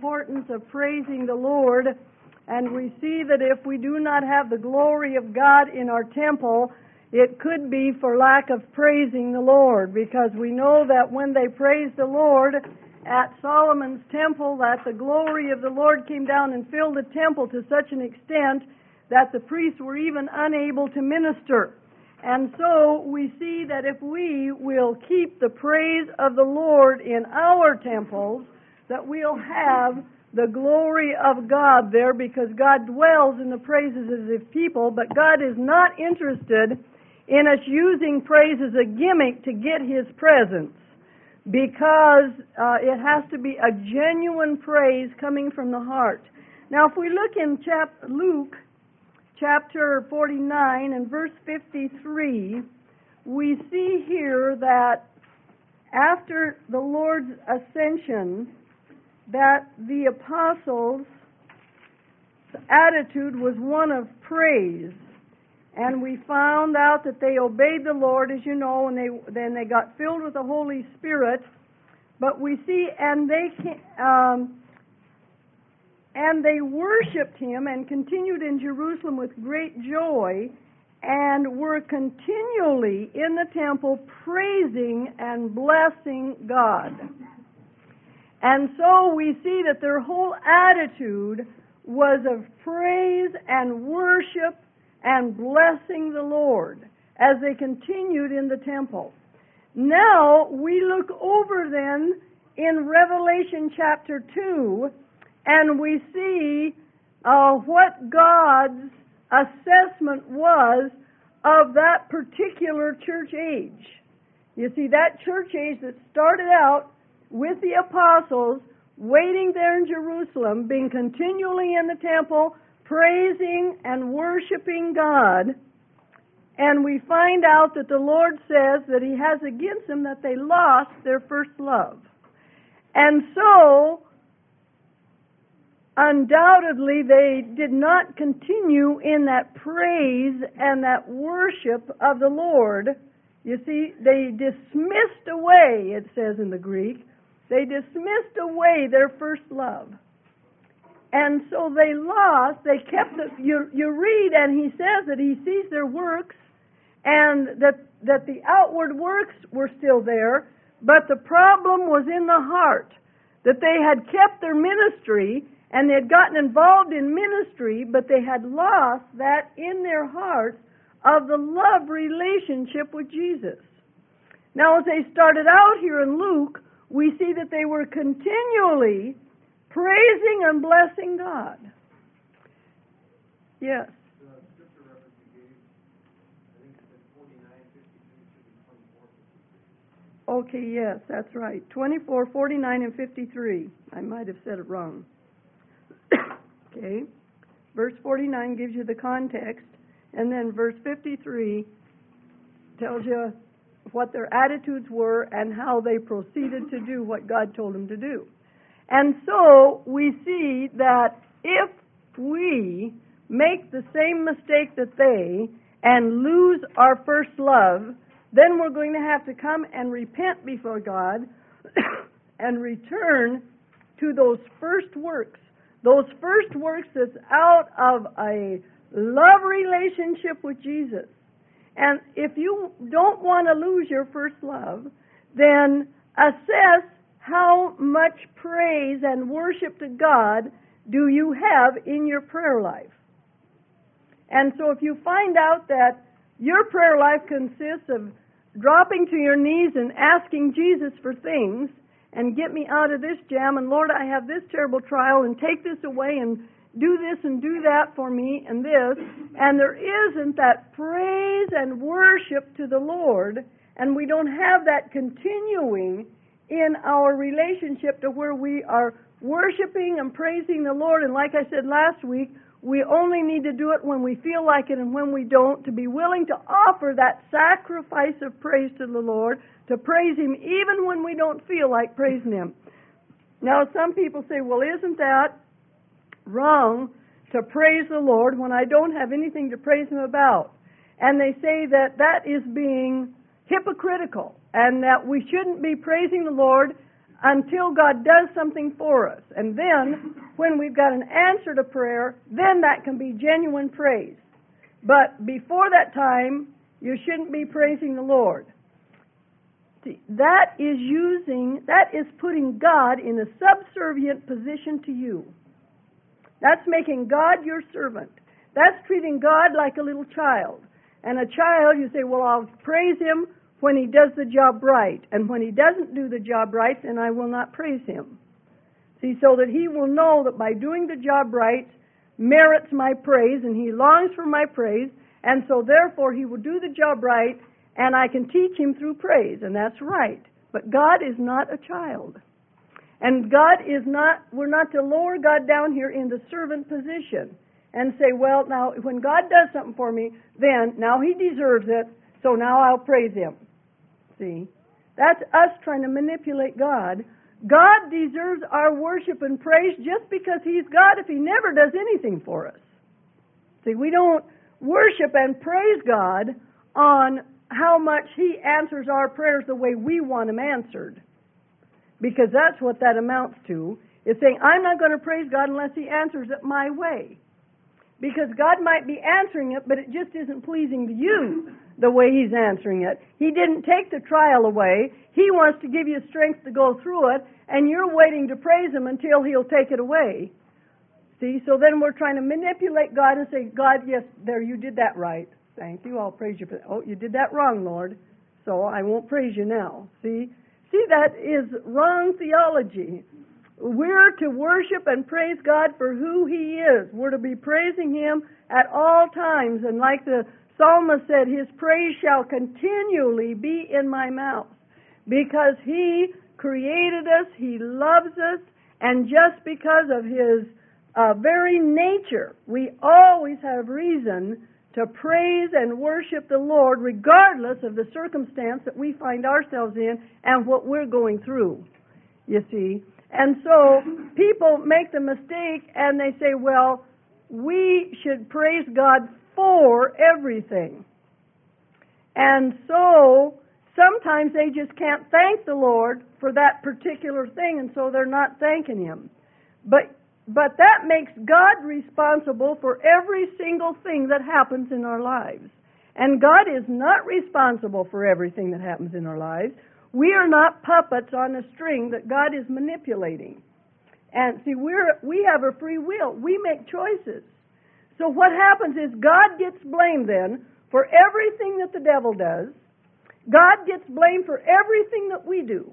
importance of praising the Lord, and we see that if we do not have the glory of God in our temple, it could be for lack of praising the Lord, because we know that when they praised the Lord at Solomon's temple, that the glory of the Lord came down and filled the temple to such an extent that the priests were even unable to minister. And so we see that if we will keep the praise of the Lord in our temples, that we'll have the glory of God there, because God dwells in the praises of His people, but God is not interested in us using praise as a gimmick to get His presence, because it has to be a genuine praise coming from the heart. Now, if we look in Luke chapter 49 and verse 53, we see here that after the Lord's ascension, that the apostles' attitude was one of praise. And we found out that they obeyed the Lord, as you know, and then they got filled with the Holy Spirit. But we see, and they worshipped Him and continued in Jerusalem with great joy, and were continually in the temple praising and blessing God. And so we see that their whole attitude was of praise and worship and blessing the Lord as they continued in the temple. Now we look over then in Revelation chapter 2, and we see what God's assessment was of that particular church age. You see, that church age that started out with the apostles waiting there in Jerusalem, being continually in the temple, praising and worshiping God, and we find out that the Lord says that He has against them that they lost their first love. And so, undoubtedly, they did not continue in that praise and that worship of the Lord. You see, they dismissed away, it says in the Greek, they dismissed away their first love. And so they kept it. You read, and He says that He sees their works, and that the outward works were still there, but the problem was in the heart, that they had kept their ministry, and they had gotten involved in ministry, but they had lost that in their hearts of the love relationship with Jesus. Now, as they started out here in Luke, we see that they were continually praising and blessing God. Yes. The scripture reference you gave, I think it said 49, 53, should be 24, 53. Okay, yes, that's right. 24, 49, and 53. I might have said it wrong. Okay. Verse 49 gives you the context, and then verse 53 tells you what their attitudes were and how they proceeded to do what God told them to do. And so we see that if we make the same mistake that they and lose our first love, then we're going to have to come and repent before God and return to those first works. Those first works that's out of a love relationship with Jesus. And if you don't want to lose your first love, then assess how much praise and worship to God do you have in your prayer life. And so if you find out that your prayer life consists of dropping to your knees and asking Jesus for things, and get me out of this jam, and Lord, I have this terrible trial, and take this away, and do this and do that for me, and this, and there isn't that praise and worship to the Lord, and we don't have that continuing in our relationship to where we are worshiping and praising the Lord. And like I said last week, we only need to do it when we feel like it and when we don't, to be willing to offer that sacrifice of praise to the Lord, to praise Him even when we don't feel like praising Him. Now, some people say, well, isn't that wrong to praise the Lord when I don't have anything to praise Him about? And they say that that is being hypocritical, and that we shouldn't be praising the Lord until God does something for us. And then, when we've got an answer to prayer, then that can be genuine praise. But before that time, you shouldn't be praising the Lord. See, that is putting God in a subservient position to you. That's making God your servant. That's treating God like a little child. And a child, you say, well, I'll praise him when he does the job right. And when he doesn't do the job right, then I will not praise him. See, so that he will know that by doing the job right merits my praise, and he longs for my praise, and so therefore he will do the job right, and I can teach him through praise, and that's right. But God is not a child. And we're not to lower God down here in the servant position and say, well, now, when God does something for me, then, now he deserves it, so now I'll praise him. See? That's us trying to manipulate God. God deserves our worship and praise just because he's God if he never does anything for us. See, we don't worship and praise God on how much he answers our prayers the way we want them answered. Because that's what that amounts to, is saying, I'm not going to praise God unless he answers it my way. Because God might be answering it, but it just isn't pleasing to you the way he's answering it. He didn't take the trial away. He wants to give you strength to go through it, and you're waiting to praise him until he'll take it away. See, so then we're trying to manipulate God and say, God, yes, there, you did that right. Thank you, I'll praise you for that. Oh, you did that wrong, Lord, so I won't praise you now. See, that is wrong theology. We're to worship and praise God for who he is. We're to be praising him at all times. And like the psalmist said, his praise shall continually be in my mouth. Because he created us, he loves us, and just because of his very nature, we always have reason to praise and worship the Lord regardless of the circumstance that we find ourselves in and what we're going through, you see. And so people make the mistake and they say, well, we should praise God for everything. And so sometimes they just can't thank the Lord for that particular thing, and so they're not thanking him. But that makes God responsible for every single thing that happens in our lives. And God is not responsible for everything that happens in our lives. We are not puppets on a string that God is manipulating. And see, we have a free will. We make choices. So what happens is God gets blamed then for everything that the devil does. God gets blamed for everything that we do.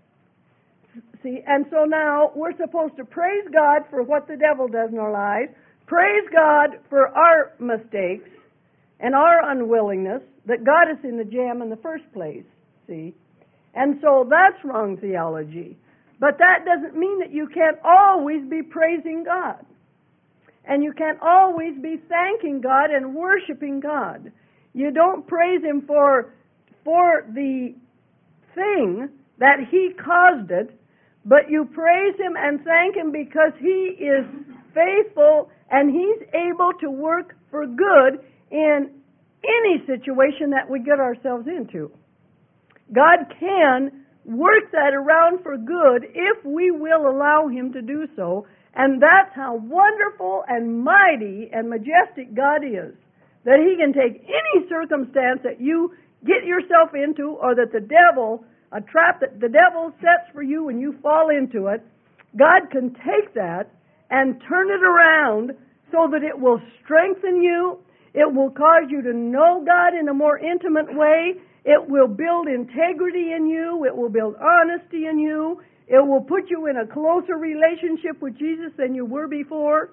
See, and so now we're supposed to praise God for what the devil does in our lives, praise God for our mistakes and our unwillingness, that got us in the jam in the first place, see. And so that's wrong theology. But that doesn't mean that you can't always be praising God. And you can't always be thanking God and worshiping God. You don't praise him for the thing that he caused it, but you praise him and thank him because he is faithful and he's able to work for good in any situation that we get ourselves into. God can work that around for good if we will allow him to do so. And that's how wonderful and mighty and majestic God is. That he can take any circumstance that you get yourself into, or that the devil, a trap that the devil sets for you and you fall into it, God can take that and turn it around so that it will strengthen you. It will cause you to know God in a more intimate way. It will build integrity in you. It will build honesty in you. It will put you in a closer relationship with Jesus than you were before.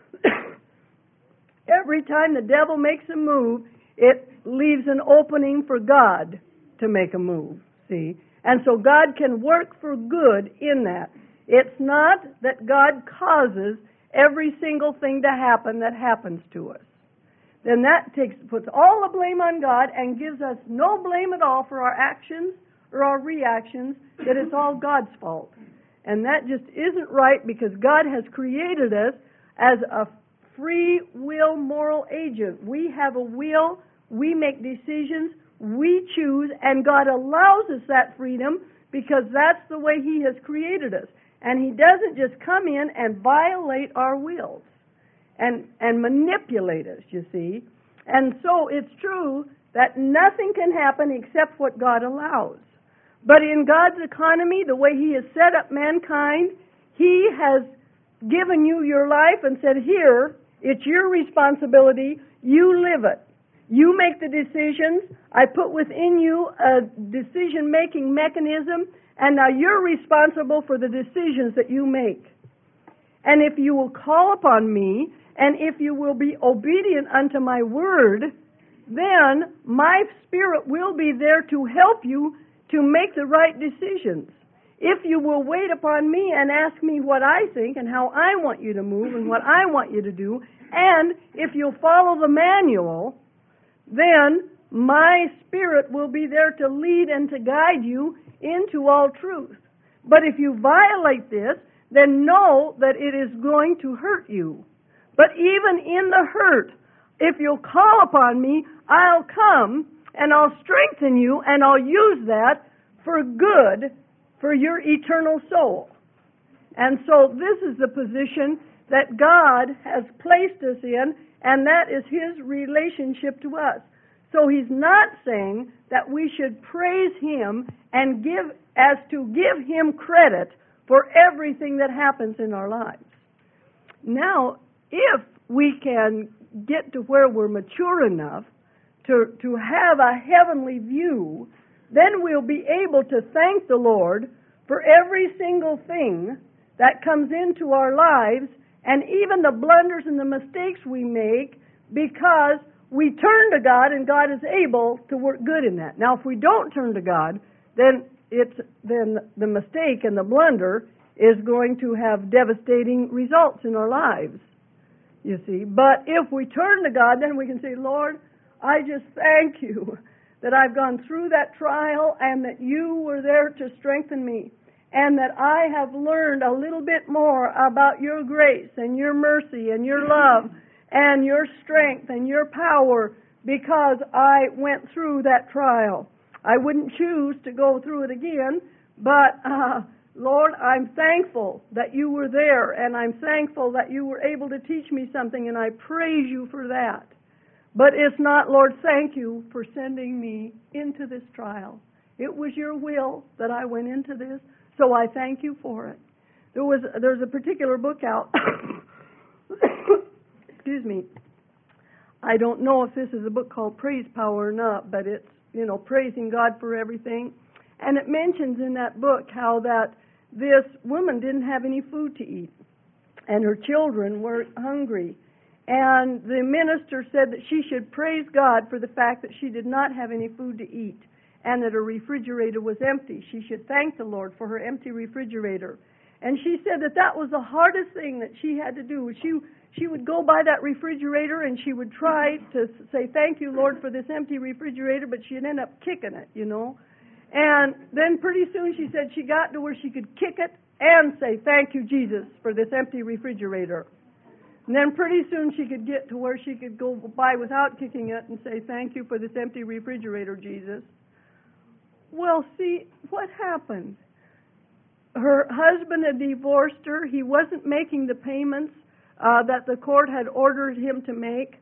Every time the devil makes a move, it leaves an opening for God to make a move, see? And so God can work for good in that. It's not that God causes every single thing to happen that happens to us. Then that puts all the blame on God and gives us no blame at all for our actions or our reactions, that it's all God's fault. And that just isn't right, because God has created us as a free will moral agent. We have a will, we make decisions, we choose, and God allows us that freedom because that's the way He has created us. And He doesn't just come in and violate our wills and manipulate us, you see. And so it's true that nothing can happen except what God allows. But in God's economy, the way He has set up mankind, He has given you your life and said, here, it's your responsibility, you live it. You make the decisions. I put within you a decision-making mechanism, and now you're responsible for the decisions that you make. And if you will call upon me, and if you will be obedient unto my word, then my Spirit will be there to help you to make the right decisions. If you will wait upon me and ask me what I think and how I want you to move and what I want you to do, and if you'll follow the manual, then my Spirit will be there to lead and to guide you into all truth. But if you violate this, then know that it is going to hurt you. But even in the hurt, if you'll call upon me, I'll come and I'll strengthen you and I'll use that for good for your eternal soul. And so this is the position that God has placed us in, and that is His relationship to us. So He's not saying that we should praise Him and give Him credit for everything that happens in our lives. Now, if we can get to where we're mature enough to have a heavenly view, then we'll be able to thank the Lord for every single thing that comes into our lives, and even the blunders and the mistakes we make, because we turn to God and God is able to work good in that. Now, if we don't turn to God, then the mistake and the blunder is going to have devastating results in our lives, you see. But if we turn to God, then we can say, Lord, I just thank you that I've gone through that trial and that you were there to strengthen me, and that I have learned a little bit more about your grace and your mercy and your love and your strength and your power because I went through that trial. I wouldn't choose to go through it again, but Lord, I'm thankful that you were there, and I'm thankful that you were able to teach me something, and I praise you for that. But it's not, Lord, thank you for sending me into this trial. It was your will that I went into this, so I thank you for it. There's a particular book out. Excuse me. I don't know if this is a book called Praise Power or not, but it's, praising God for everything. And it mentions in that book how that this woman didn't have any food to eat, and her children were hungry. And the minister said that she should praise God for the fact that she did not have any food to eat and that her refrigerator was empty. She should thank the Lord for her empty refrigerator. And she said that was the hardest thing that she had to do. She would go by that refrigerator and she would try to say, thank you, Lord, for this empty refrigerator, but she'd end up kicking it, And then pretty soon she said she got to where she could kick it and say, thank you, Jesus, for this empty refrigerator. And then pretty soon she could get to where she could go by without kicking it and say, thank you for this empty refrigerator, Jesus. Well, see, what happened? Her husband had divorced her. He wasn't making the payments that the court had ordered him to make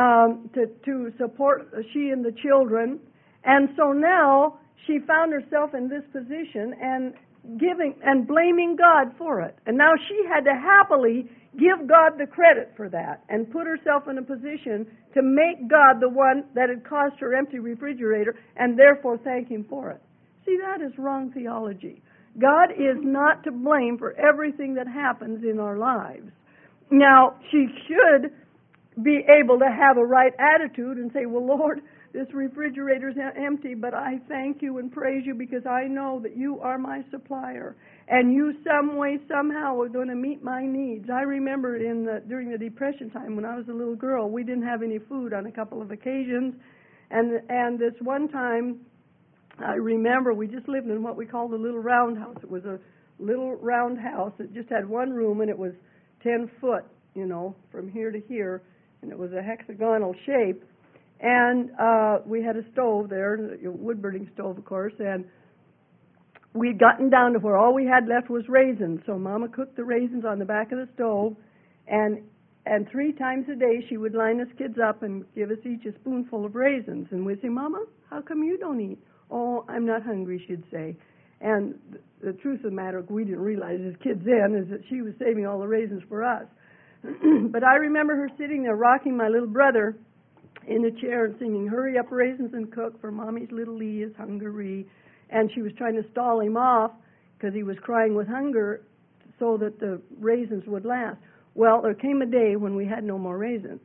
to support she and the children. And so now she found herself in this position and blaming God for it. And now she had to happily give God the credit for that and put herself in a position to make God the one that had caused her empty refrigerator and therefore thank Him for it. See, that is wrong theology. God is not to blame for everything that happens in our lives. Now, she should be able to have a right attitude and say, well, Lord, this refrigerator's empty, but I thank you and praise you because I know that you are my supplier, and you some way, somehow are going to meet my needs. I remember during the Depression time when I was a little girl, we didn't have any food on a couple of occasions, and this one time, I remember we just lived in what we called the little round house. It was a little round house. It just had one room, and it was 10 foot, from here to here, and it was a hexagonal shape. And we had a stove there, a wood-burning stove, of course, and we'd gotten down to where all we had left was raisins. So Mama cooked the raisins on the back of the stove, and 3 times a day she would line us kids up and give us each a spoonful of raisins. And we'd say, Mama, how come you don't eat? Oh, I'm not hungry, she'd say. And the truth of the matter, we didn't realize as kids then, is that she was saving all the raisins for us. But I remember her sitting there rocking my little brother in the chair and singing, hurry up, raisins and cook, for Mommy's little Lee is hungry. And she was trying to stall him off because he was crying with hunger so that the raisins would last. Well, there came a day when we had no more raisins.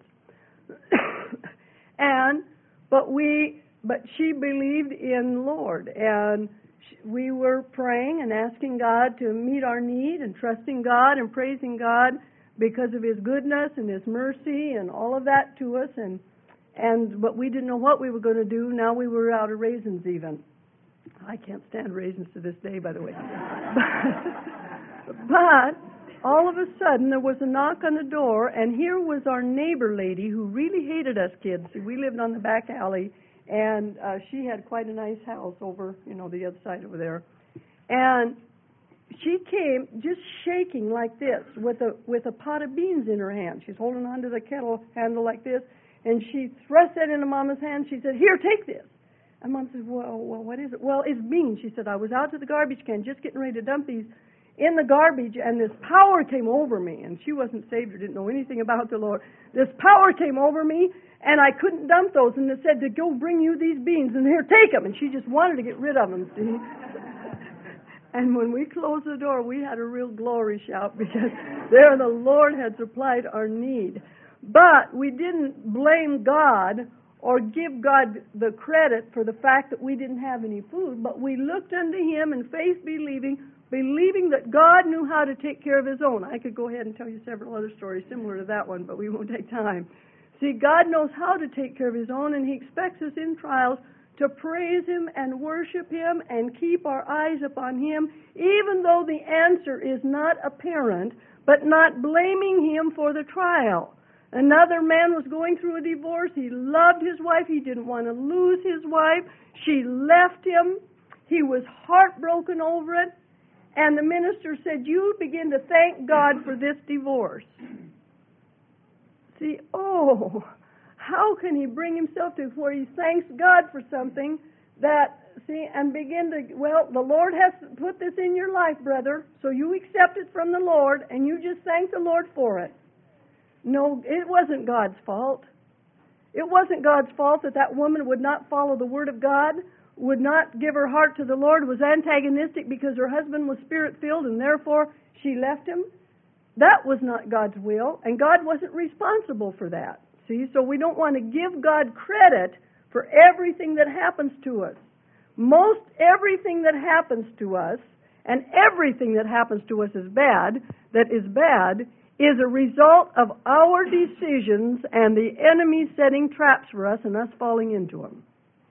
But she believed in the Lord, and we were praying and asking God to meet our need and trusting God and praising God because of His goodness and His mercy and all of that to us. But we didn't know what we were going to do. Now we were out of raisins even. I can't stand raisins to this day, by the way. But all of a sudden there was a knock on the door, and here was our neighbor lady who really hated us kids. We lived on the back alley, and she had quite a nice house over, the other side over there. And she came just shaking like this with a pot of beans in her hand. She's holding onto the kettle handle like this, and she thrust that into Mama's hand. She said, here, take this. And Mom said, well, what is it? Well, it's beans. She said, I was out to the garbage can just getting ready to dump these in the garbage, and this power came over me. And she wasn't saved or didn't know anything about the Lord. This power came over me, and I couldn't dump those. And they said to go bring you these beans, and here, take them. And she just wanted to get rid of them, see? And when we closed the door, we had a real glory shout because there the Lord had supplied our need. But we didn't blame God or give God the credit for the fact that we didn't have any food, but we looked unto Him in faith believing that God knew how to take care of His own. I could go ahead and tell you several other stories similar to that one, but we won't take time. See, God knows how to take care of His own, and He expects us in trials to praise Him and worship Him and keep our eyes upon Him, even though the answer is not apparent, but not blaming Him for the trial. Another man was going through a divorce. He loved his wife. He didn't want to lose his wife. She left him. He was heartbroken over it. And the minister said, you begin to thank God for this divorce. See, how can he bring himself to where he thanks God for something and begin to, the Lord has put this in your life, brother, so you accept it from the Lord, and you just thank the Lord for it. No, it wasn't God's fault. It wasn't God's fault that woman would not follow the Word of God, would not give her heart to the Lord, was antagonistic because her husband was Spirit-filled, and therefore she left him. That was not God's will, and God wasn't responsible for that. See, so we don't want to give God credit for everything that happens to us. Most everything that happens to us, and everything that happens to us is bad, is a result of our decisions and the enemy setting traps for us and us falling into them.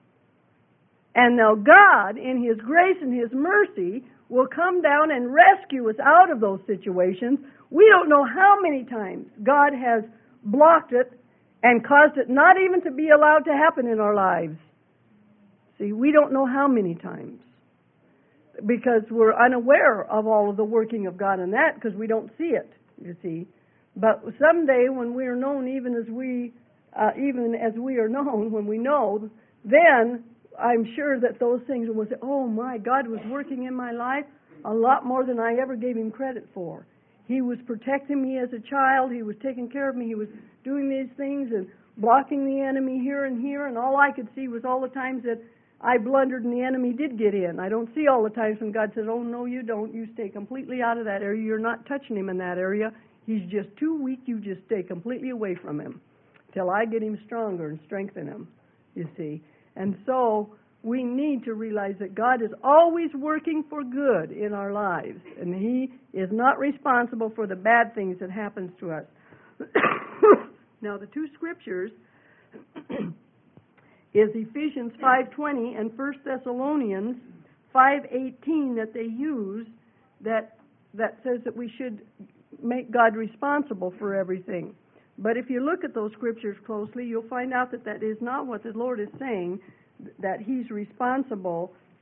And now God, in His grace and His mercy, will come down and rescue us out of those situations. We don't know how many times God has blocked it and caused it not even to be allowed to happen in our lives. See, we don't know how many times because we're unaware of all of the working of God in that because we don't see it. You see, but someday when we are known, even as we are known, when we know, then I'm sure that those things will say, "Oh my, God was working in my life a lot more than I ever gave Him credit for. He was protecting me as a child. He was taking care of me. He was doing these things and blocking the enemy here and here. And all I could see was all the times that I blundered and the enemy did get in. I don't see all the times when God says, oh, no, you don't. You stay completely out of that area. You're not touching him in that area. He's just too weak. You just stay completely away from him till I get him stronger and strengthen him, you see. And so we need to realize that God is always working for good in our lives, and He is not responsible for the bad things that happens to us. Now, the two scriptures is Ephesians 5:20 and 1 Thessalonians 5:18 that they use that says that we should make God responsible for everything. But if you look at those scriptures closely, you'll find out that that is not what the Lord is saying, that He's responsible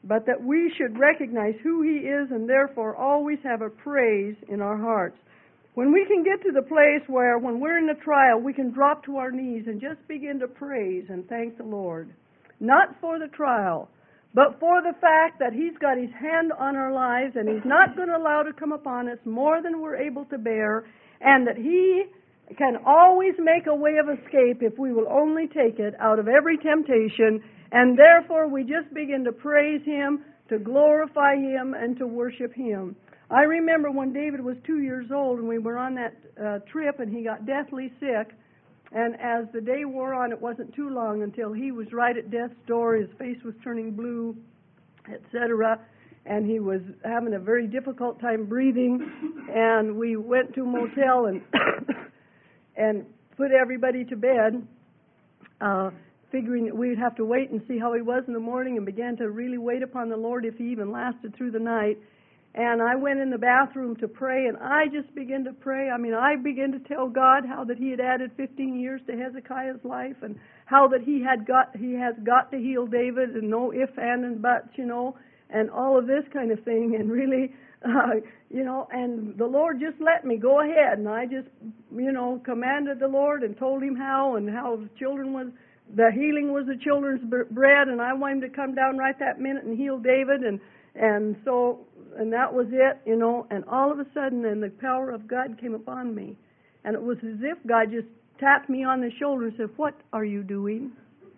but that we should recognize who He is and therefore always have a praise in our hearts. When we can get to the place where when we're in a trial, we can drop to our knees and just begin to praise and thank the Lord. Not for the trial, but for the fact that He's got His hand on our lives and He's not going to allow to come upon us more than we're able to bear, and that He can always make a way of escape if we will only take it out of every temptation, and therefore we just begin to praise Him, to glorify Him, and to worship Him. I remember when David was 2 years old and we were on that trip and he got deathly sick, and as the day wore on, it wasn't too long until he was right at death's door. His face was turning blue, etc., and he was having a very difficult time breathing, and we went to a motel and and put everybody to bed, figuring that we'd have to wait and see how he was in the morning, and began to really wait upon the Lord if he even lasted through the night. And I went in the bathroom to pray, and I just began to pray. I mean, I began to tell God how that He had added 15 years to Hezekiah's life, and how that He has got to heal David, and no ifs, ands, and buts, and all of this kind of thing. And really, and the Lord just let me go ahead, and I just, commanded the Lord and told Him how the healing was the children's bread, and I wanted Him to come down right that minute and heal David, and that was it, and all of a sudden, then the power of God came upon me, and it was as if God just tapped me on the shoulder and said, "What are you doing?"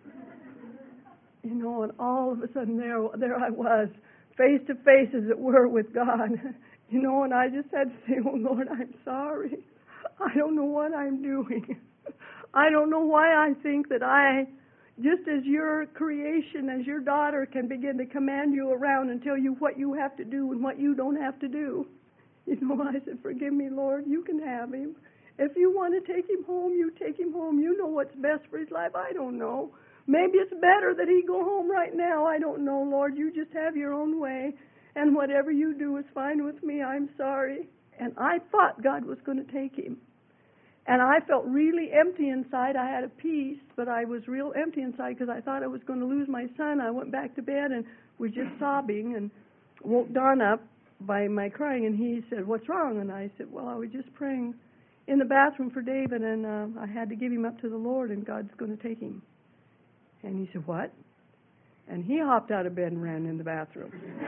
And all of a sudden there I was, face to face, as it were, with God, and I just had to say, "Oh Lord, I'm sorry. I don't know what I'm doing. I don't know why I think that I, just as your creation, as your daughter, can begin to command you around and tell you what you have to do and what you don't have to do." I said, "Forgive me, Lord. You can have him. If you want to take him home, you take him home. You know what's best for his life. I don't know. Maybe it's better that he go home right now. I don't know, Lord. You just have your own way. And whatever you do is fine with me. I'm sorry." And I thought God was going to take him. And I felt really empty inside. I had a peace, but I was real empty inside because I thought I was going to lose my son. I went back to bed and was just sobbing, and woke Don up by my crying, and he said, "What's wrong?" And I said, "Well, I was just praying in the bathroom for David, and I had to give him up to the Lord, and God's going to take him." And he said, "What?" And he hopped out of bed and ran in the bathroom.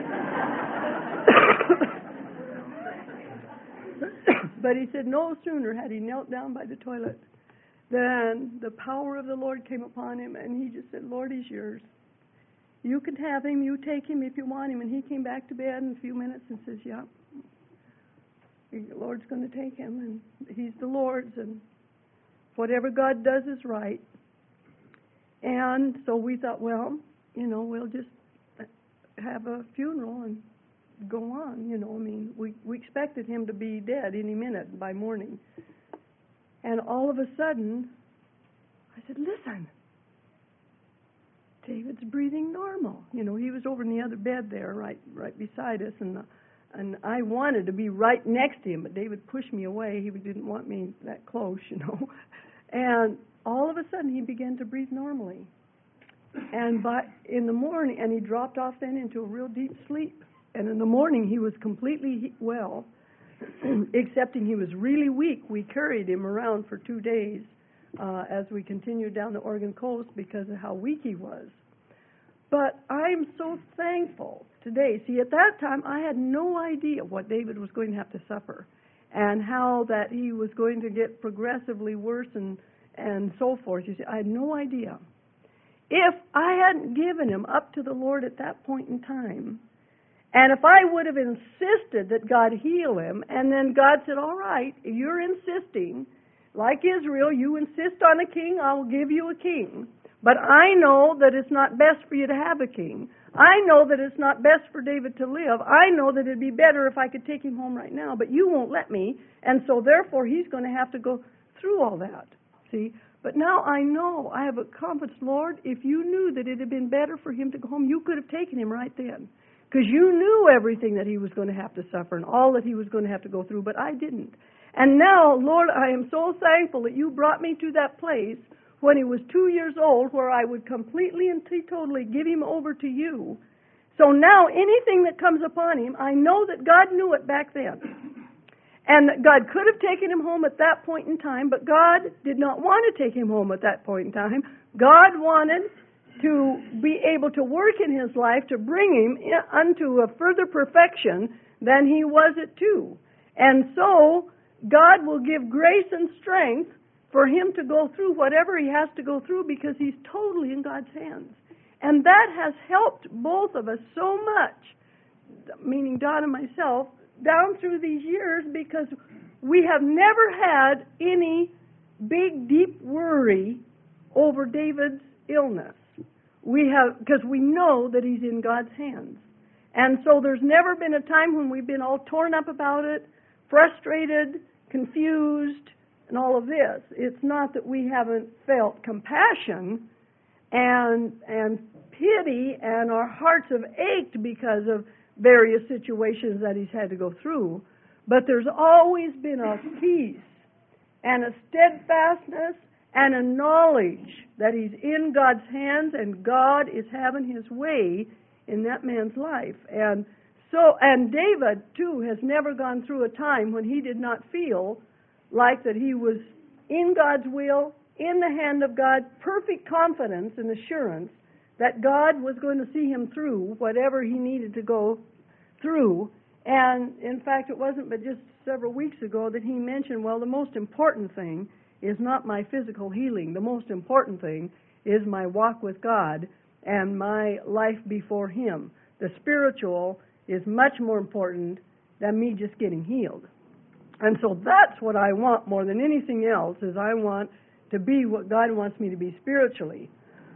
But he said no sooner had he knelt down by the toilet than the power of the Lord came upon him, and he just said, "Lord, he's yours. You can have him. You take him if you want him." And he came back to bed in a few minutes and says, "Yeah, the Lord's going to take him, and he's the Lord's, and whatever God does is right." And so we thought, well, we'll just have a funeral and go on, we expected him to be dead any minute by morning. And all of a sudden, I said, "Listen, David's breathing normal." He was over in the other bed there, right beside us, and I wanted to be right next to him, but David pushed me away. He didn't want me that close, And all of a sudden, he began to breathe normally. And in the morning, and he dropped off then into a real deep sleep. And in the morning, he was completely well, excepting he was really weak. We carried him around for 2 days as we continued down the Oregon coast because of how weak he was. But I'm so thankful today. See, at that time, I had no idea what David was going to have to suffer and how that he was going to get progressively worse and so forth. You see, I had no idea. If I hadn't given him up to the Lord at that point in time, and if I would have insisted that God heal him, and then God said, "All right, you're insisting, like Israel, you insist on a king, I'll give you a king. But I know that it's not best for you to have a king. I know that it's not best for David to live. I know that it'd be better if I could take him home right now, but you won't let me, and so therefore he's going to have to go through all that." See? But now I know, I have a confidence, Lord, if you knew that it had been better for him to go home, you could have taken him right then. Because you knew everything that he was going to have to suffer and all that he was going to have to go through, but I didn't. And now, Lord, I am so thankful that you brought me to that place when he was 2 years old where I would completely and totally give him over to you, So now anything that comes upon him, I know that God knew it back then. And that God could have taken him home at that point in time, but God did not want to take him home at that point in time. God wanted to be able to work in his life to bring him unto a further perfection than he was at 2. And so God will give grace and strength for him to go through whatever he has to go through because he's totally in God's hands. And that has helped both of us so much, meaning Don and myself, down through these years, because we have never had any big, deep worry over David's illness. We have, because we know that he's in God's hands. And so there's never been a time when we've been all torn up about it, frustrated, confused, and all of this. It's not that we haven't felt compassion and pity, and our hearts have ached because of various situations that he's had to go through, but there's always been a peace and a steadfastness and a knowledge that he's in God's hands and God is having his way in that man's life. And David too has never gone through a time when he did not feel like that he was in God's will, in the hand of God, perfect confidence and assurance that God was going to see him through whatever he needed to go through. And in fact, it wasn't but just several weeks ago that he mentioned, well, the most important thing is not my physical healing. The most important thing is my walk with God and my life before him. The spiritual is much more important than me just getting healed. And so that's what I want more than anything else, is I want to be what God wants me to be spiritually.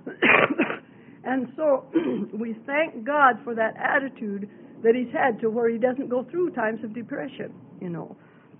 And so we thank God for that attitude that he's had to where he doesn't go through times of depression, you know.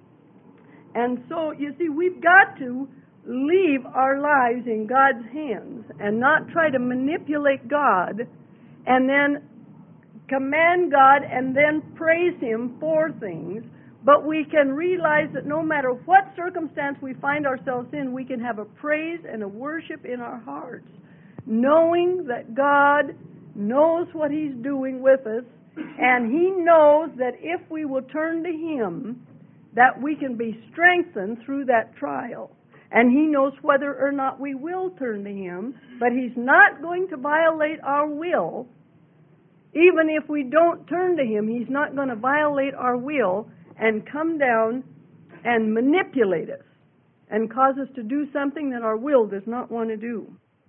And so, you see, we've got to leave our lives in God's hands and not try to manipulate God and then command God and then praise him for things. But we can realize that no matter what circumstance we find ourselves in, we can have a praise and a worship in our hearts, knowing that God knows what he's doing with us, and he knows that if we will turn to him, that we can be strengthened through that trial. And he knows whether or not we will turn to him, but he's not going to violate our will. Even if we don't turn to him, he's not going to violate our will and come down and manipulate us and cause us to do something that our will does not want to do.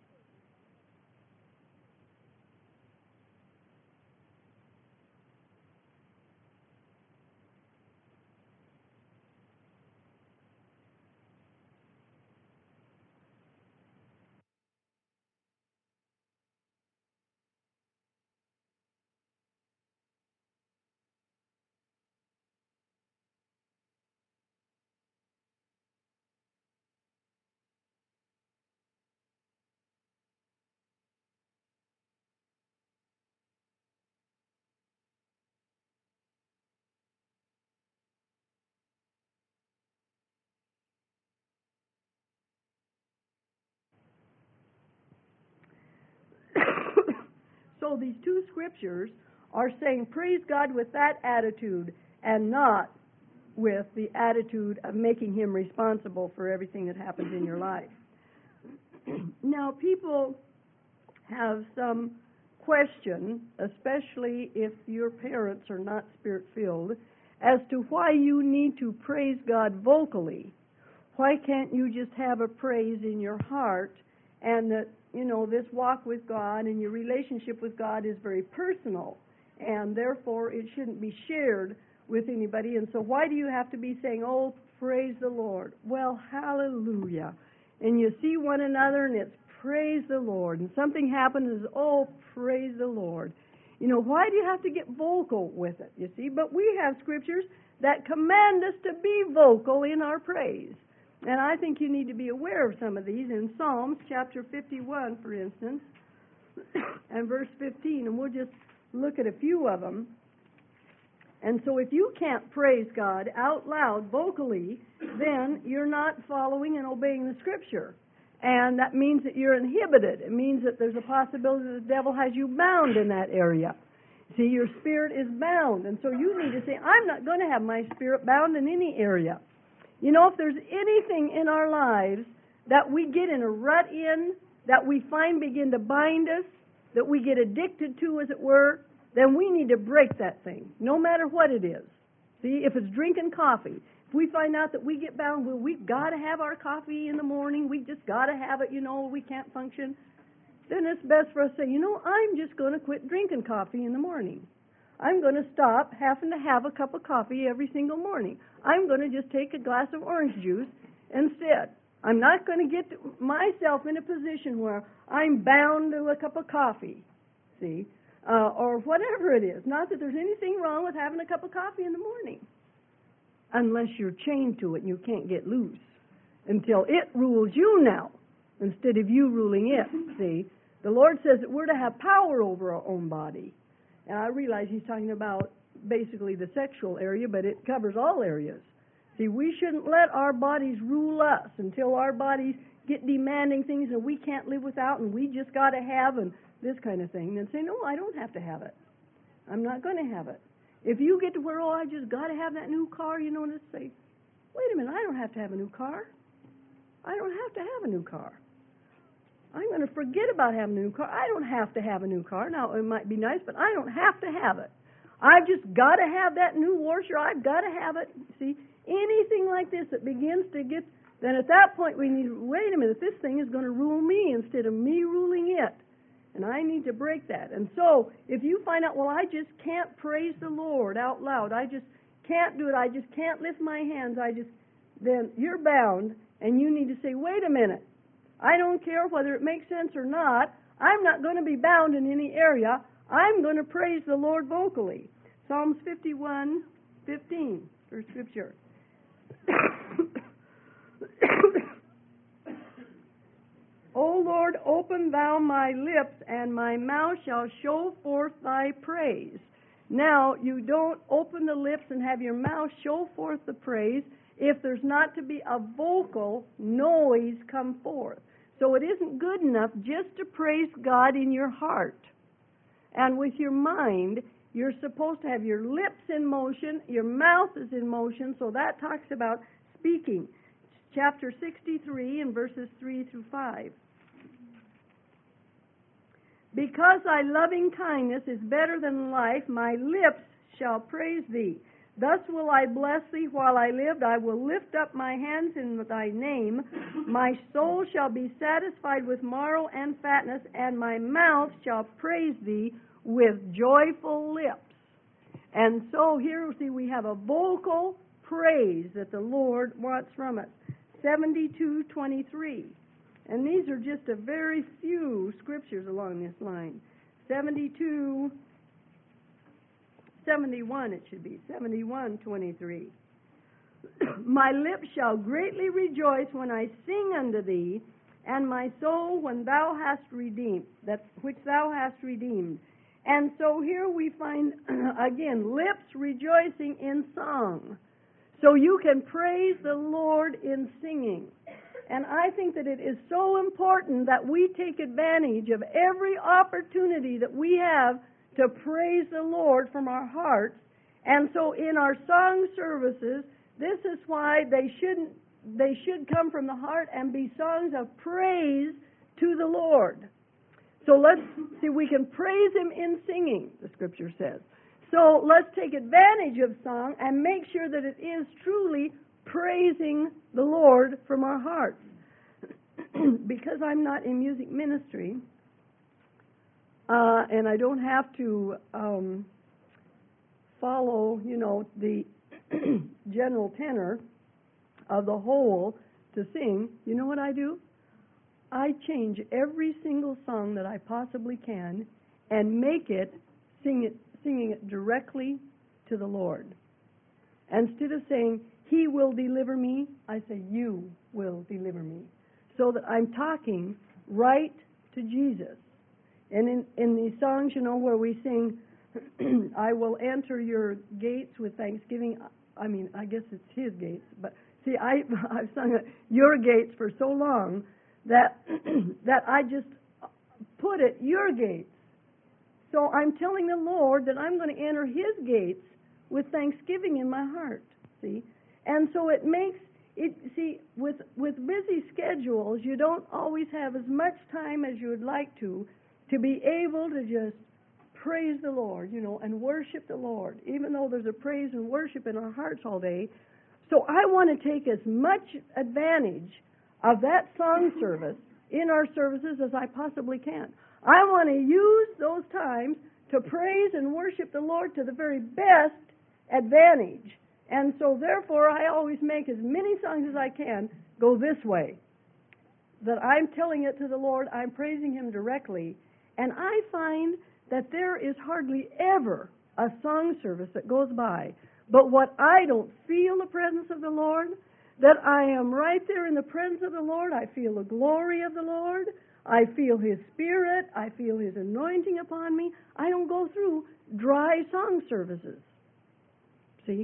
So these two scriptures are saying praise God with that attitude and not with the attitude of making him responsible for everything that happens in your life. Now, people have some question, especially if your parents are not spirit-filled, as to why you need to praise God vocally. Why can't you just have a praise in your heart, and that, you know, this walk with God and your relationship with God is very personal, and therefore it shouldn't be shared with anybody. And so why do you have to be saying, oh, praise the Lord? Well, hallelujah. And you see one another and it's praise the Lord. And something happens, and oh, praise the Lord. You know, why do you have to get vocal with it, you see? But we have scriptures that command us to be vocal in our praise. And I think you need to be aware of some of these in Psalms chapter 51, for instance, and verse 15. And we'll just look at a few of them. And so if you can't praise God out loud, vocally, then you're not following and obeying the Scripture. And that means that you're inhibited. It means that there's a possibility that the devil has you bound in that area. See, your spirit is bound, and so you need to say, I'm not going to have my spirit bound in any area. You know, if there's anything in our lives that we get in a rut in, that we find begin to bind us, that we get addicted to, as it were, then we need to break that thing, no matter what it is. See, if it's drinking coffee, if we find out that we get bound, well, we've got to have our coffee in the morning, we just got to have it, you know, we can't function, then it's best for us to say, you know, I'm just going to quit drinking coffee in the morning. I'm going to stop having to have a cup of coffee every single morning. I'm going to just take a glass of orange juice instead. I'm not going to get myself in a position where I'm bound to a cup of coffee, see, or whatever it is. Not that there's anything wrong with having a cup of coffee in the morning, unless you're chained to it and you can't get loose until it rules you now instead of you ruling it, see. The Lord says that we're to have power over our own body. And I realize He's talking about basically the sexual area, but it covers all areas. See, we shouldn't let our bodies rule us until our bodies get demanding things that we can't live without and we just got to have and this kind of thing. Then say, no, I don't have to have it. I'm not going to have it. If you get to where, oh, I just got to have that new car, you know, just say, wait a minute, I don't have to have a new car. I don't have to have a new car. I'm going to forget about having a new car. I don't have to have a new car. Now, it might be nice, but I don't have to have it. I've just got to have that new washer. I've got to have it. See, anything like this that begins to get, then at that point we need, wait a minute, this thing is going to rule me instead of me ruling it. And I need to break that. And so, if you find out, well, I just can't praise the Lord out loud. I just can't do it. I just can't lift my hands. Then you're bound, and you need to say, wait a minute. I don't care whether it makes sense or not. I'm not going to be bound in any area. I'm going to praise the Lord vocally. Psalms 51:15 for Scripture. O Lord, open thou my lips, and my mouth shall show forth thy praise. Now, you don't open the lips and have your mouth show forth the praise if there's not to be a vocal noise come forth. So it isn't good enough just to praise God in your heart. And with your mind, you're supposed to have your lips in motion, your mouth is in motion, so that talks about speaking. Chapter 63 and verses 3 through 5. Because thy loving kindness is better than life, my lips shall praise thee. Thus will I bless thee while I live. I will lift up my hands in thy name. My soul shall be satisfied with marrow and fatness, and my mouth shall praise thee with joyful lips. And so here, see, we have a vocal praise that the Lord wants from us. 72:23. And these are just a very few scriptures along this line. 71 it should be, 71:23. My lips shall greatly rejoice when I sing unto thee, and my soul when thou hast redeemed, that which thou hast redeemed. And so here we find, again, lips rejoicing in song. So you can praise the Lord in singing. And I think that it is so important that we take advantage of every opportunity that we have to praise the Lord from our hearts. And so in our song services, this is why they should come from the heart and be songs of praise to the Lord. So let's see, we can praise Him in singing, the Scripture says. So let's take advantage of song and make sure that it is truly praising the Lord from our hearts. Because I'm not in music ministry, and I don't have to follow, the general tenor of the whole to sing, you know what I do? I change every single song that I possibly can and make it, singing it directly to the Lord. Instead of saying, He will deliver me, I say, You will deliver me. So that I'm talking right to Jesus. And in these songs, where we sing, I will enter your gates with thanksgiving. I mean, I guess it's His gates. But see, I've sung your gates for so long that that I just put it, your gates. So I'm telling the Lord that I'm going to enter His gates with thanksgiving in my heart, see? And so it makes it, see, with busy schedules, you don't always have as much time as you would like to be able to just praise the Lord, and worship the Lord, even though there's a praise and worship in our hearts all day. So I want to take as much advantage of that song service in our services as I possibly can. I want to use those times to praise and worship the Lord to the very best advantage. And so therefore I always make as many songs as I can go this way. That I'm telling it to the Lord, I'm praising Him directly, and I find that there is hardly ever a song service that goes by but what I don't feel the presence of the Lord, that I am right there in the presence of the Lord. I feel the glory of the Lord. I feel His Spirit. I feel His anointing upon me. I don't go through dry song services. See?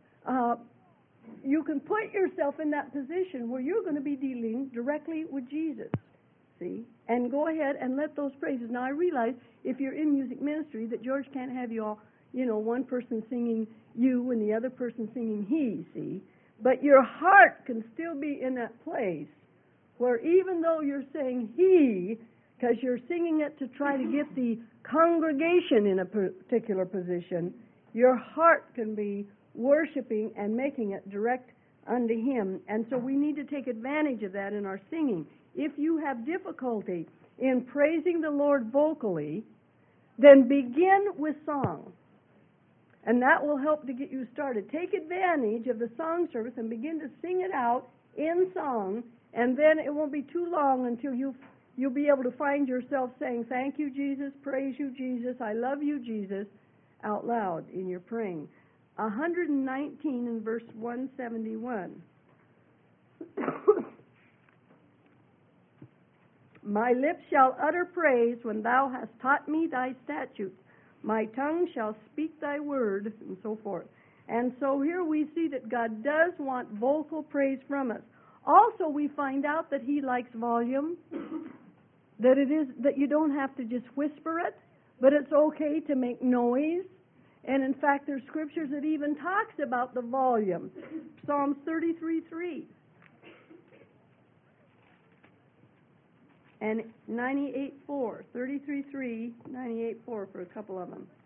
You can put yourself in that position where you're going to be dealing directly with Jesus. See? And go ahead and let those praises. Now, I realize if you're in music ministry that George can't have you all, one person singing you and the other person singing he, see? But your heart can still be in that place where even though you're saying he, because you're singing it to try to get the congregation in a particular position, your heart can be worshiping and making it direct unto Him. And so we need to take advantage of that in our singing. If you have difficulty in praising the Lord vocally, then begin with song. And that will help to get you started. Take advantage of the song service and begin to sing it out in song, and then it won't be too long until you'll be able to find yourself saying, thank you, Jesus, praise you, Jesus, I love you, Jesus, out loud in your praying. 119 in verse 171. My lips shall utter praise when thou hast taught me thy statutes. My tongue shall speak thy word, and so forth. And so here we see that God does want vocal praise from us. Also, we find out that He likes volume, that it is that you don't have to just whisper it, but it's okay to make noise. And in fact, there's scriptures that even talks about the volume. Psalms 33:3 and 98:4. 33:3, 98:4 for a couple of them.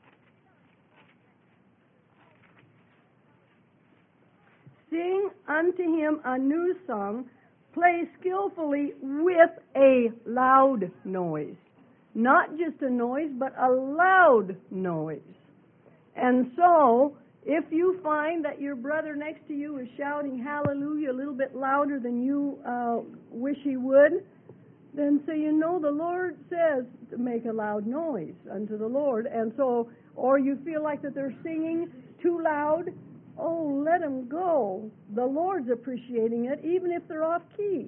Sing unto Him a new song, play skillfully with a loud noise. Not just a noise, but a loud noise. And so, if you find that your brother next to you is shouting hallelujah a little bit louder than you wish he would, then say, the Lord says to make a loud noise unto the Lord. And so, or you feel like that they're singing too loud, let them go. The Lord's appreciating it, even if they're off key.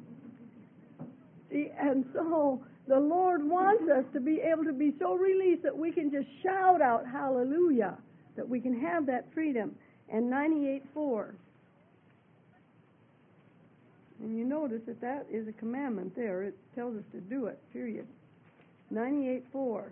See, and so the Lord wants us to be able to be so released that we can just shout out hallelujah, that we can have that freedom. And 98:4. And you notice that is a commandment there. It tells us to do it, period. 98:4.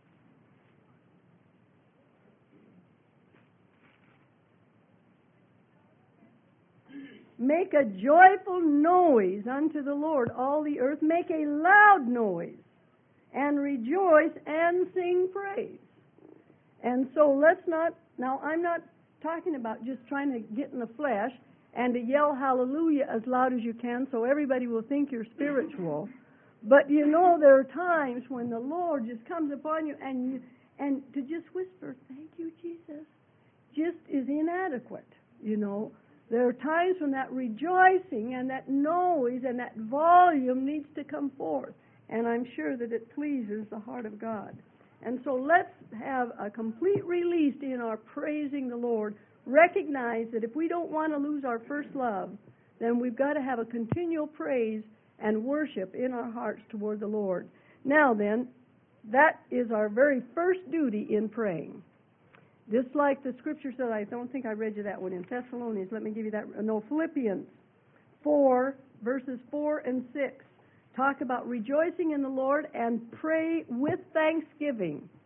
Make a joyful noise unto the Lord, all the earth. Make a loud noise, and rejoice and sing praise. And so let's not, now I'm not talking about just trying to get in the flesh and to yell hallelujah as loud as you can so everybody will think you're spiritual. But there are times when the Lord just comes upon you and to just whisper, thank you, Jesus, just is inadequate, There are times when that rejoicing and that noise and that volume needs to come forth. And I'm sure that it pleases the heart of God. And so let's have a complete release in our praising the Lord. Recognize that if we don't want to lose our first love, then we've got to have a continual praise and worship in our hearts toward the Lord. Now then, that is our very first duty in praying. Just like the scripture said, I don't think I read you that one in Thessalonians. Let me give you that. No, Philippians 4, verses 4 and 6. Talk about rejoicing in the Lord and pray with thanksgiving.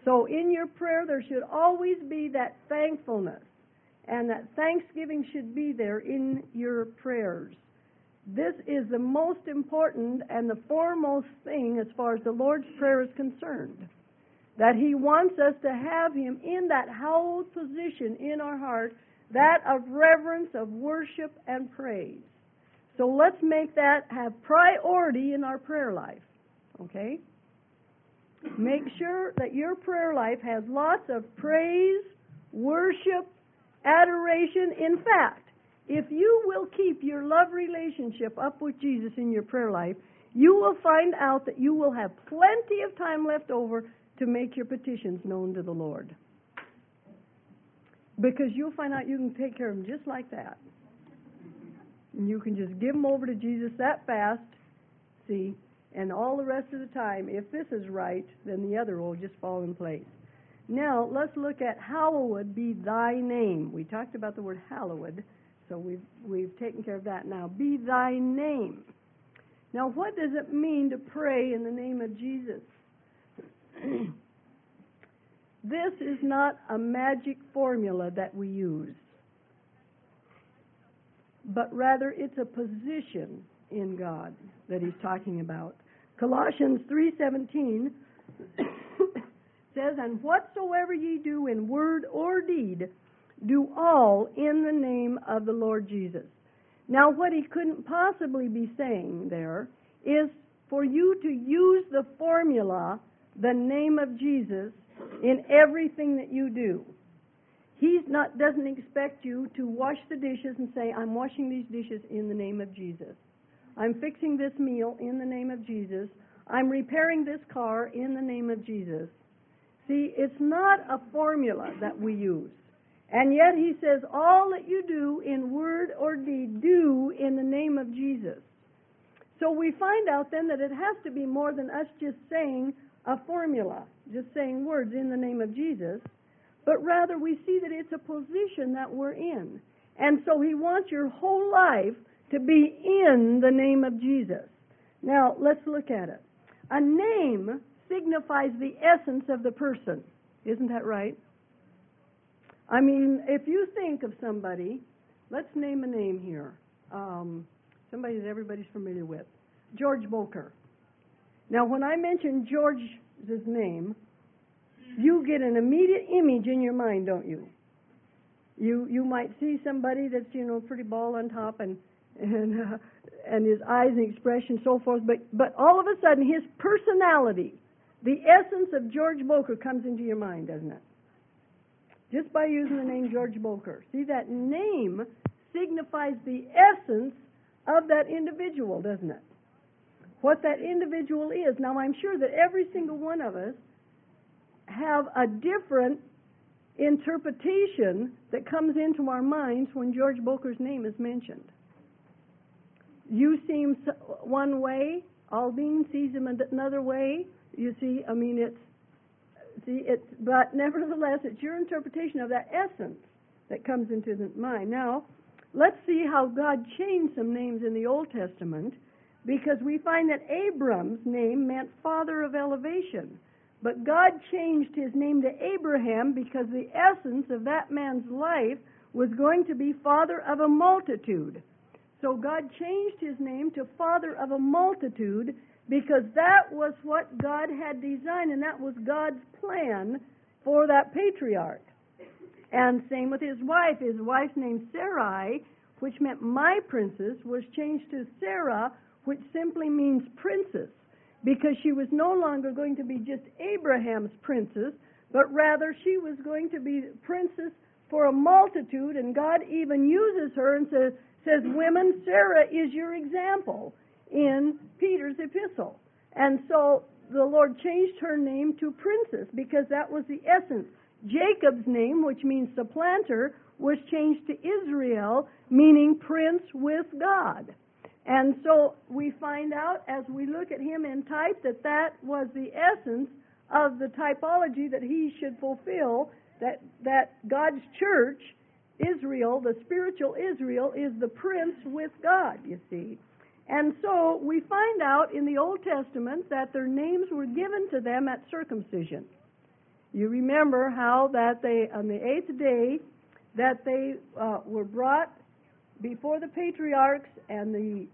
So in your prayer, there should always be that thankfulness, and that thanksgiving should be there in your prayers. This is the most important and the foremost thing as far as the Lord's Prayer is concerned, that He wants us to have Him in that hallowed position in our heart, that of reverence, of worship, and praise. So let's make that have priority in our prayer life, okay? Make sure that your prayer life has lots of praise, worship, adoration. In fact, if you will keep your love relationship up with Jesus in your prayer life, you will find out that you will have plenty of time left over to make your petitions known to the Lord. Because you'll find out you can take care of them just like that. And you can just give them over to Jesus that fast, see, and all the rest of the time, if this is right, then the other will just fall in place. Now, let's look at hallowed be thy name. We talked about the word hallowed, so we've taken care of that. Now, be thy name. Now, what does it mean to pray in the name of Jesus? This is not a magic formula that we use, but rather it's a position in God that He's talking about. Colossians 3:17 says, "And whatsoever ye do in word or deed, do all in the name of the Lord Jesus." Now, what he couldn't possibly be saying there is for you to use the formula, the name of Jesus, in everything that you do. He doesn't expect you to wash the dishes and say, "I'm washing these dishes in the name of Jesus. I'm fixing this meal in the name of Jesus. I'm repairing this car in the name of Jesus." See, it's not a formula that we use. And yet he says, all that you do in word or deed, do in the name of Jesus. So we find out then that it has to be more than us just saying a formula, just saying words in the name of Jesus, but rather we see that it's a position that we're in. And so he wants your whole life to be in the name of Jesus. Now, let's look at it. A name signifies the essence of the person. Isn't that right? I mean, if you think of somebody, let's name a name here. Somebody that everybody's familiar with. George Boker. Now, when I mention George's name, you get an immediate image in your mind, don't you? You might see somebody that's, pretty bald on top and his eyes and expression, so forth, but all of a sudden his personality, the essence of George Boker comes into your mind, doesn't it? Just by using the name George Boker. See, that name signifies the essence of that individual, doesn't it? What that individual is. Now, I'm sure that every single one of us have a different interpretation that comes into our minds when George Boker's name is mentioned. You seem one way, Aldine sees him another way. You see, but nevertheless, it's your interpretation of that essence that comes into the mind. Now, let's see how God changed some names in the Old Testament, because we find that Abram's name meant father of elevation. But God changed his name to Abraham because the essence of that man's life was going to be father of a multitude. So God changed his name to father of a multitude because that was what God had designed, and that was God's plan for that patriarch. And same with his wife. His wife's name Sarai, which meant my princess, was changed to Sarah, which simply means princess, because she was no longer going to be just Abraham's princess, but rather she was going to be princess for a multitude, and God even uses her and says, women, Sarah is your example in Peter's epistle. And so the Lord changed her name to princess because that was the essence. Jacob's name, which means supplanter, was changed to Israel, meaning prince with God. And so we find out as we look at him in type that was the essence of the typology that he should fulfill, that God's church, Israel, the spiritual Israel, is the prince with God, you see. And so we find out in the Old Testament that their names were given to them at circumcision. You remember how that they, on the 8th day, that they were brought before the patriarchs, and the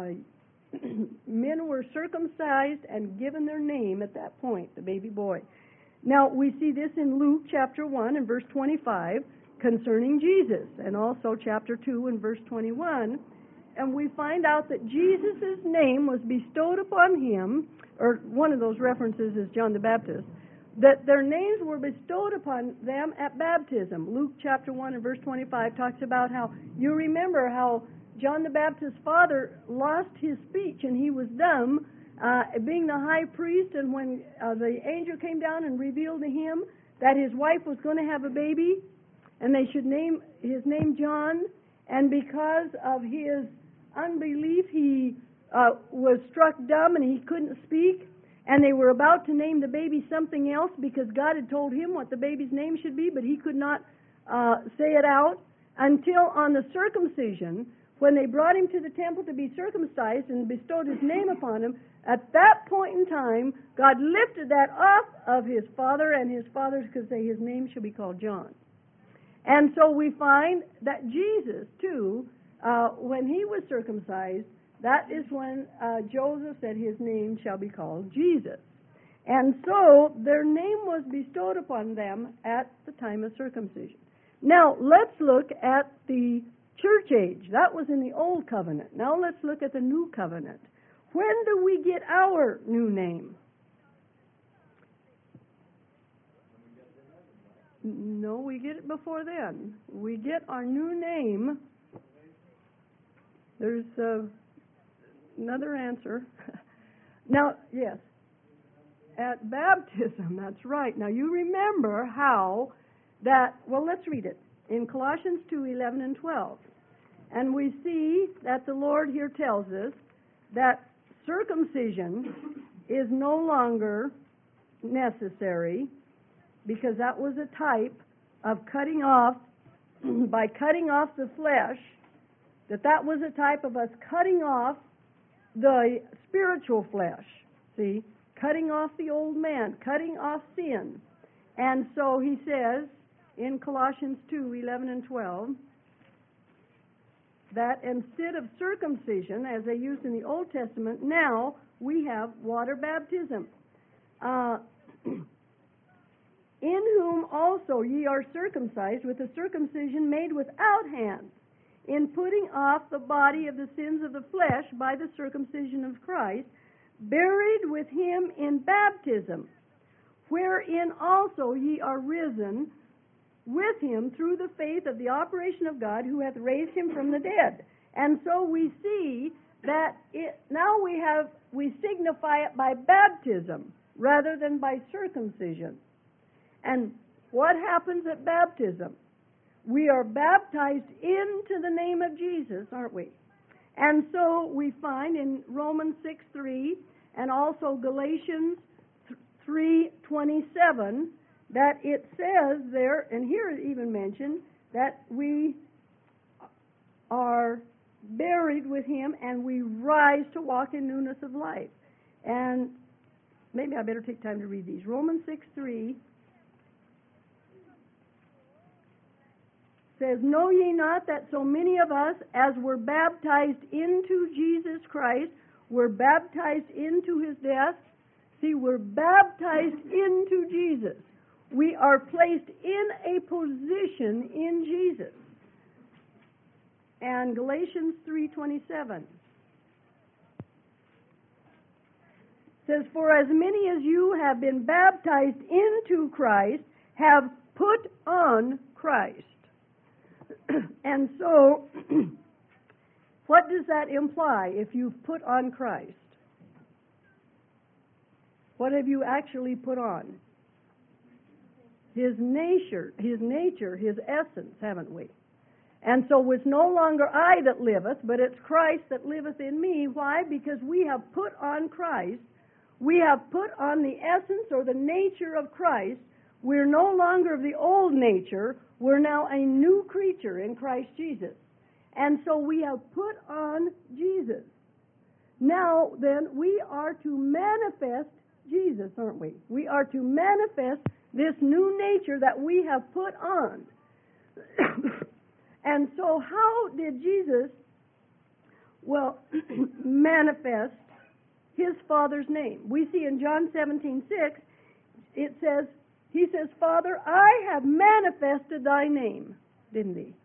men were circumcised and given their name at that point, the baby boy. Now, we see this in Luke chapter 1 and verse 25 concerning Jesus, and also chapter 2 and verse 21. And we find out that Jesus' name was bestowed upon him, or one of those references is John the Baptist, that their names were bestowed upon them at baptism. Luke chapter 1 and verse 25 talks about how, you remember how John the Baptist's father lost his speech and he was dumb, being the high priest, and when the angel came down and revealed to him that his wife was going to have a baby, and they should name his name John, and because of his unbelief, he was struck dumb and he couldn't speak, and they were about to name the baby something else because God had told him what the baby's name should be, but he could not say it out until on the circumcision, when they brought him to the temple to be circumcised and bestowed his name upon him. At that point in time, God lifted that off of his father, and his fathers could say his name should be called John. And so we find that Jesus, too, when he was circumcised, that is when Joseph said his name shall be called Jesus. And so their name was bestowed upon them at the time of circumcision. Now, let's look at the church age. That was in the Old Covenant. Now let's look at the New Covenant. When do we get our new name? No, we get it before then. We get our new name. There's another answer. Now, yes, at baptism, that's right. Now, you remember how that, well, let's read it. In Colossians 2:11 and 12. And we see that the Lord here tells us that circumcision is no longer necessary, because that was a type of cutting off, by cutting off the flesh, that was a type of us cutting off the spiritual flesh. See? Cutting off the old man, cutting off sin. And so he says in Colossians 2:11 and 12, that instead of circumcision, as they used in the Old Testament, now we have water baptism. In whom also ye are circumcised with a circumcision made without hands, in putting off the body of the sins of the flesh by the circumcision of Christ, buried with him in baptism, wherein also ye are risen with him through the faith of the operation of God, who hath raised him from the dead. And so we see that now we signify it by baptism rather than by circumcision. And what happens at baptism? We are baptized into the name of Jesus, aren't we? And so we find in Romans 6:3 and also Galatians 3:27 that it says there, and here it even mentioned, that we are buried with him and we rise to walk in newness of life. And maybe I better take time to read these. Romans 6:3 says, know ye not that so many of us as were baptized into Jesus Christ were baptized into his death? See, we're baptized into Jesus. We are placed in a position in Jesus. And Galatians 3:27 says, for as many as you have been baptized into Christ have put on Christ. And so, what does that imply if you've put on Christ? What have you actually put on? His nature, his essence, haven't we? And so it's no longer I that liveth, but it's Christ that liveth in me. Why? Because we have put on Christ. We have put on the essence or the nature of Christ. We're no longer of the old nature. We're now a new creature in Christ Jesus. And so we have put on Jesus. Now, then, we are to manifest Jesus, aren't we? We are to manifest this new nature that we have put on. And so how did Jesus, manifest his Father's name? We see in John 17:6, it says, he says, Father, I have manifested thy name, didn't he?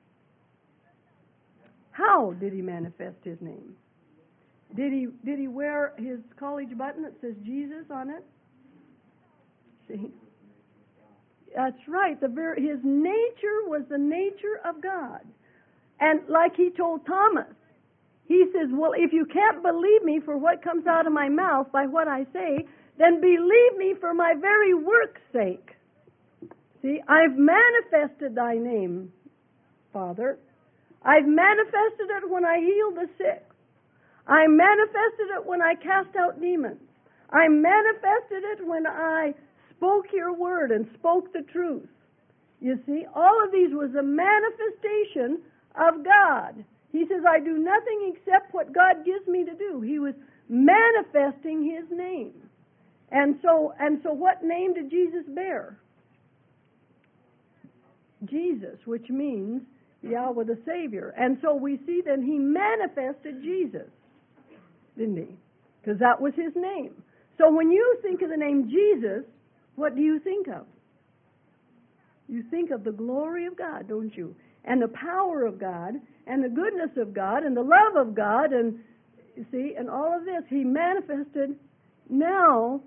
How did he manifest his name? Did he wear his college button that says Jesus on it? See? That's right. His nature was the nature of God. And like he told Thomas, he says, well, if you can't believe me for what comes out of my mouth by what I say, then believe me for my very work's sake. See, I've manifested thy name, Father. I've manifested it when I healed the sick. I manifested it when I cast out demons. I manifested it when I spoke your word and spoke the truth. You see, all of these was a manifestation of God. He says, I do nothing except what God gives me to do. He was manifesting his name. And so what name did Jesus bear? Jesus, which means Yahweh the Savior. And so we see that he manifested Jesus, didn't he? Because that was his name. So when you think of the name Jesus, what do you think of? You think of the glory of God, don't you? And the power of God, and the goodness of God, and the love of God, and you see, and all of this he manifested. Now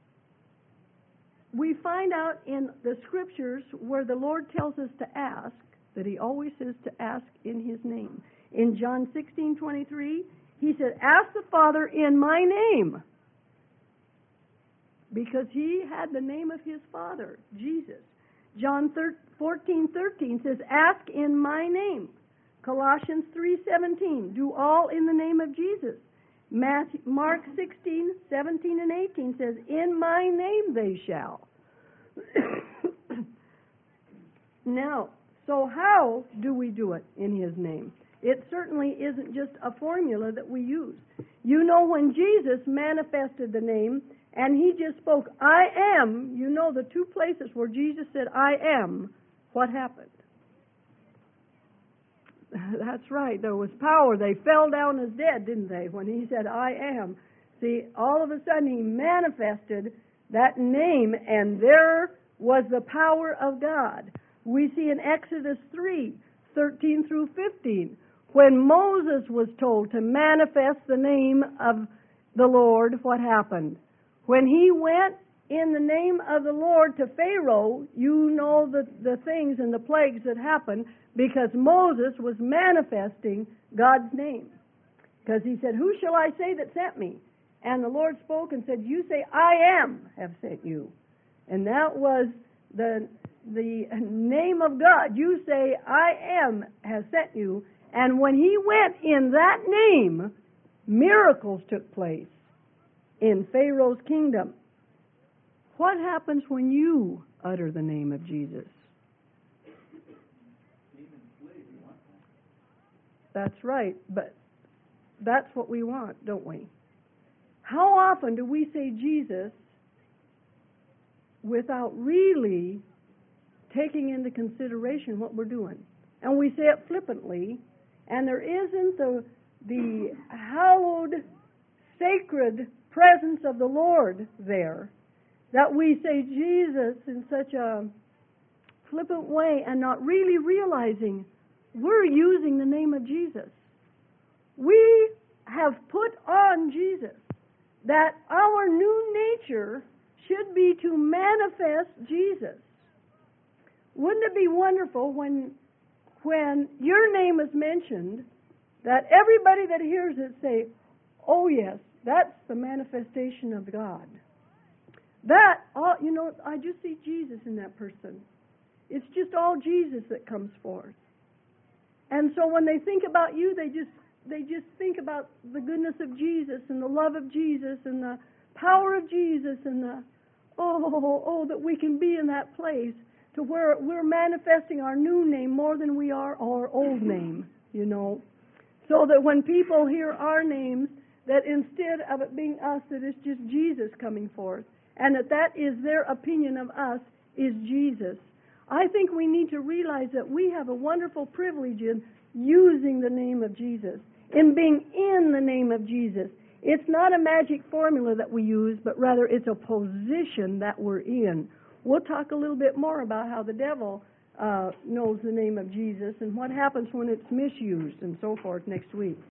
we find out in the scriptures where the Lord tells us to ask, that he always says to ask in his name. In John 16:23, he said, ask the Father in my name. Because he had the name of his Father, Jesus. John 14:13 says, ask in my name. Colossians 3:17, do all in the name of Jesus. Mark 16:17 and 18 says, in my name they shall. Now, so how do we do it in his name? It certainly isn't just a formula that we use. You know, when Jesus manifested the name and he just spoke, I am, you know the two places where Jesus said, I am, what happened? That's right, there was power. They fell down as dead, didn't they, when he said, I am. See, all of a sudden he manifested that name, and there was the power of God. We see in Exodus 3:13 through 15, when Moses was told to manifest the name of the Lord, what happened? When he went in the name of the Lord to Pharaoh, you know the things and the plagues that happened because Moses was manifesting God's name. Because he said, who shall I say that sent me? And the Lord spoke and said, you say, I am have sent you. And that was the name of God. You say, I am has sent you. And when he went in that name, miracles took place in Pharaoh's kingdom. What happens when you utter the name of Jesus? That's right, but that's what we want, don't we? How often do we say Jesus without really taking into consideration what we're doing? And we say it flippantly, and there isn't the hallowed, sacred presence of the Lord there, that we say Jesus in such a flippant way and not really realizing we're using the name of Jesus. We have put on Jesus, that our new nature should be to manifest Jesus. Wouldn't it be wonderful when your name is mentioned, that everybody that hears it say, oh yes, that's the manifestation of God. That, I just see Jesus in that person. It's just all Jesus that comes forth. And so when they think about you, they just think about the goodness of Jesus and the love of Jesus and the power of Jesus and the, that we can be in that place to where we're manifesting our new name more than we are our old name, So that when people hear our names, that instead of it being us, that it's just Jesus coming forth. And that is their opinion of us is Jesus. I think we need to realize that we have a wonderful privilege in using the name of Jesus, in being in the name of Jesus. It's not a magic formula that we use, but rather it's a position that we're in. We'll talk a little bit more about how the devil knows the name of Jesus and what happens when it's misused and so forth next week.